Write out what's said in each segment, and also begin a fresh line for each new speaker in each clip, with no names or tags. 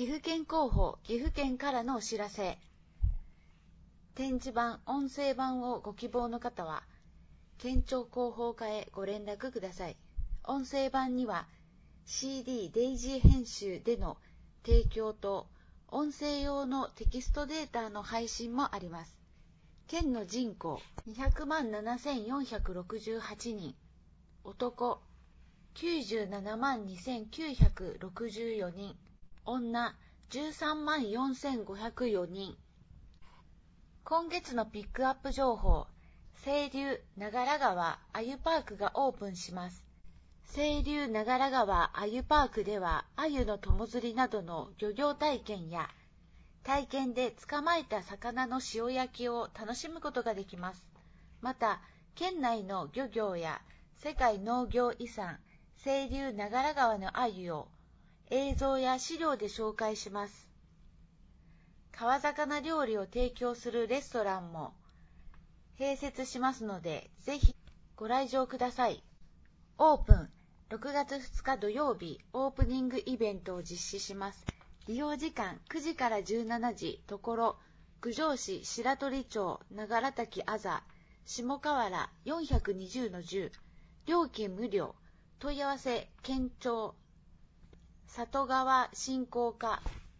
岐阜県広報、岐阜県からのお知らせ。展示版、音声版をご希望の方は、県庁広報課へご連絡ください。音声版には CD デイジー編集での提供と音声用のテキストデータの配信もあります。県の人口200万7468人、男97万2964人、女13万4504人。今月のピックアップ情報、清流長良川あゆパークがオープンします。清流長良川あゆパークでは、あゆの友釣りなどの漁業体験や、体験で捕まえた魚の塩焼きを楽しむことができます。また、県内の漁業や世界農業遺産、清流長良川のあゆを映像や資料で紹介します。川魚料理を提供するレストランも併設しますので、ぜひご来場ください。オープン6月2日土曜日、オープニングイベントを実施します。利用時間9時から17時、ところ、郡上市白鳥町長良滝あざ下河原 420-10、料金無料、問い合わせ県庁里川振興課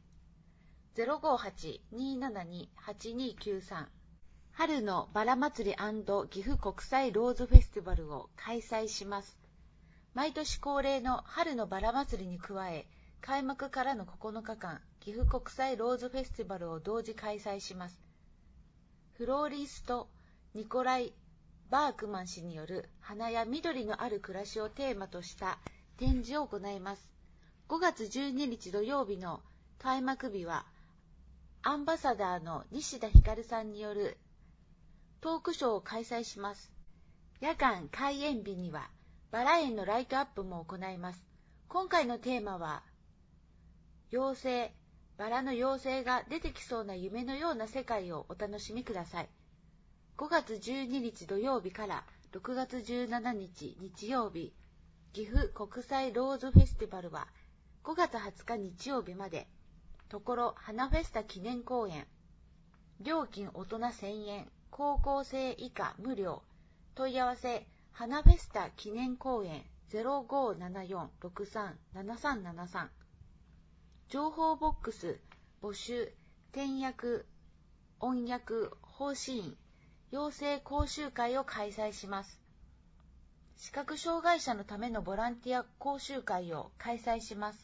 058-272-8293。春のバラ祭り&岐阜国際ローズフェスティバルを開催します。毎年恒例の春のバラ祭りに加え、開幕からの9日間、岐阜国際ローズフェスティバルを同時開催します。フローリスト・ニコライ・バークマン氏による花や緑のある暮らしをテーマとした展示を行います。5月12日土曜日の開幕日は、アンバサダーの西田ひかるさんによるトークショーを開催します。夜間開園日にはバラ園のライトアップも行います。今回のテーマは、妖精、バラの妖精が出てきそうな夢のような世界をお楽しみください。5月12日土曜日から6月17日日曜日、岐阜国際ローズフェスティバルは5月20日日曜日まで、ところ花フェスタ記念公演。料金大人1000円、高校生以下無料。問い合わせ、花フェスタ記念公演 0574-63-7373。情報ボックス、募集、点訳、音訳、奉仕員、養成講習会を開催します。視覚障害者のためのボランティア講習会を開催します。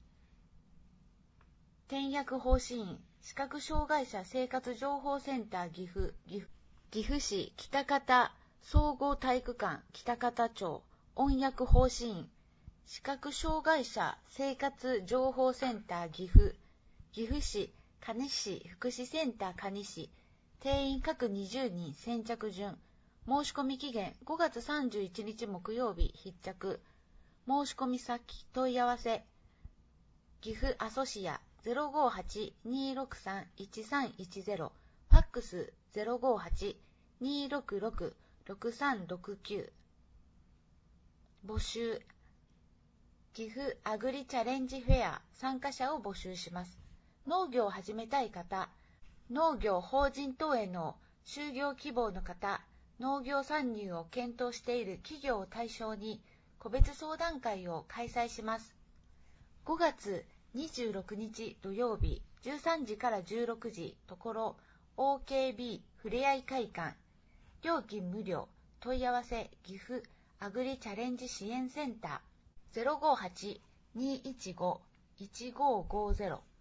点訳奉仕員、視覚障害者生活情報センター岐阜市北方総合体育館北方町音訳奉仕員、視覚障害者生活情報センター岐阜市蟹市福祉センター蟹市、定員各20人先着順。申し込み期限5月31日木曜日必着。申し込み先問い合わせ、岐阜阿蘇市や058-263-1310、ファックス 058-266-6369。募集、岐阜アグリチャレンジフェア参加者を募集します。農業を始めたい方、農業法人等への就業希望の方、農業参入を検討している企業を対象に個別相談会を開催します。5月26日土曜日13時から16時、ところ OKB ふれあい会館。料金無料。問い合わせ、岐阜アグリチャレンジ支援センター 058-215-1550。